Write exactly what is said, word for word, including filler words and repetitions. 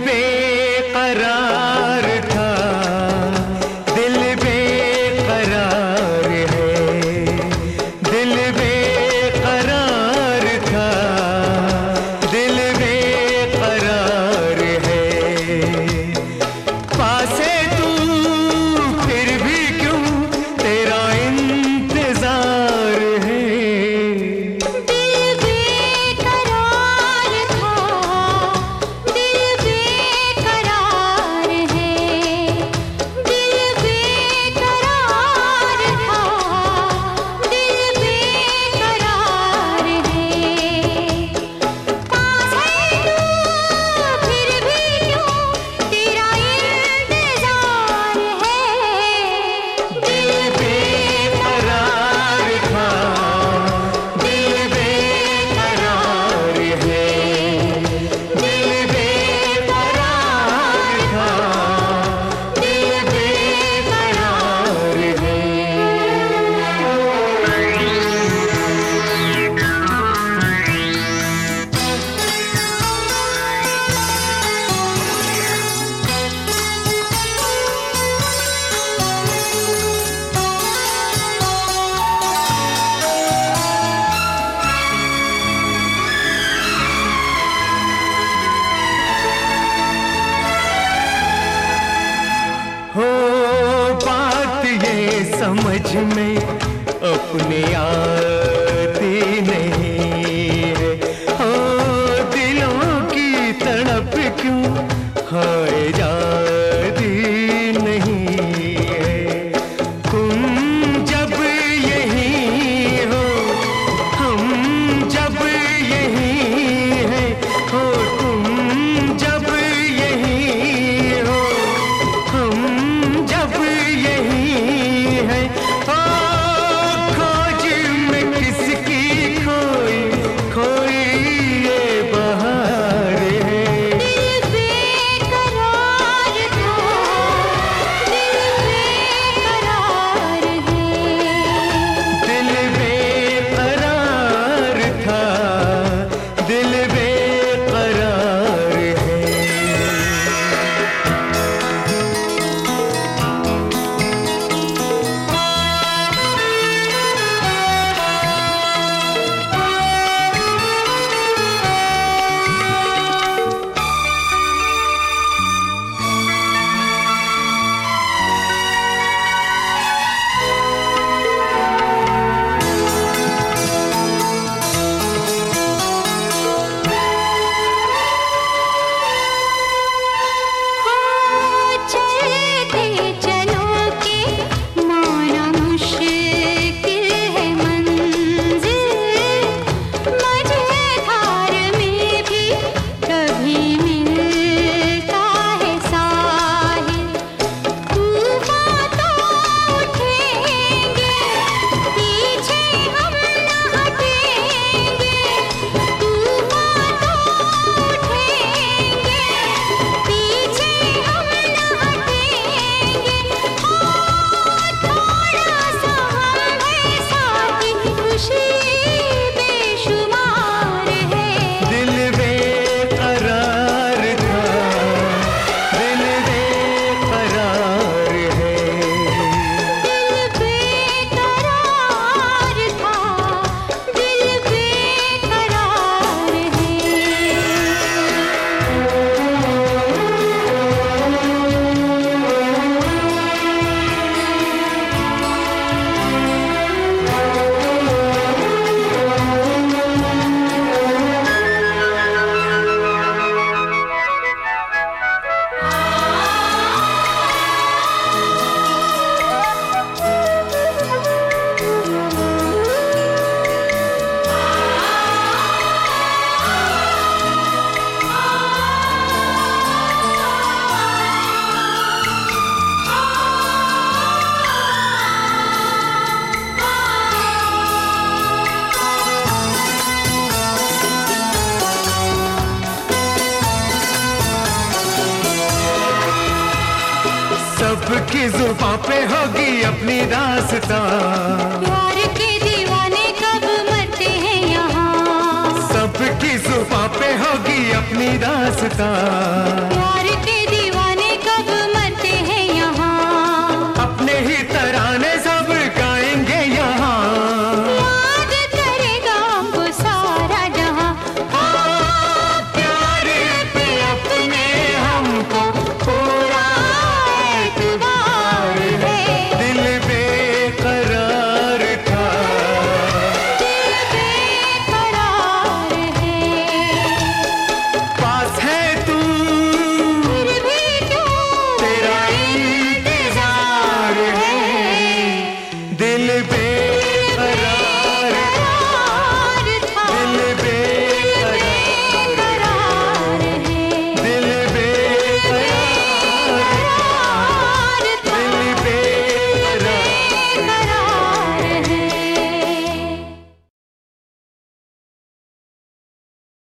बेकरार था, दिल बेकरार है, दिल बेकरार था, दिल बेकरार है। पास है तू फिर भी क्यों तेरा इंतजार है। समझ में अपने आती नहीं है, हो दिलों की तड़प क्यों हाय जाती नहीं है। तुम जब यहीं हो हम जब यहीं हैं, हो तुम जब यहीं हो हम जब यहीं है। ओ खोज में किसकी खोई खोई ये बहार है। दिल बेकरार था, दिल बेकरार है, दिल बेकरार था, दिल बेकरार है। सबकी जुबां पे होगी अपनी दास्तां, प्यार के दीवाने कब मरते हैं यहाँ। सबकी जुबां पे होगी अपनी दास्तां।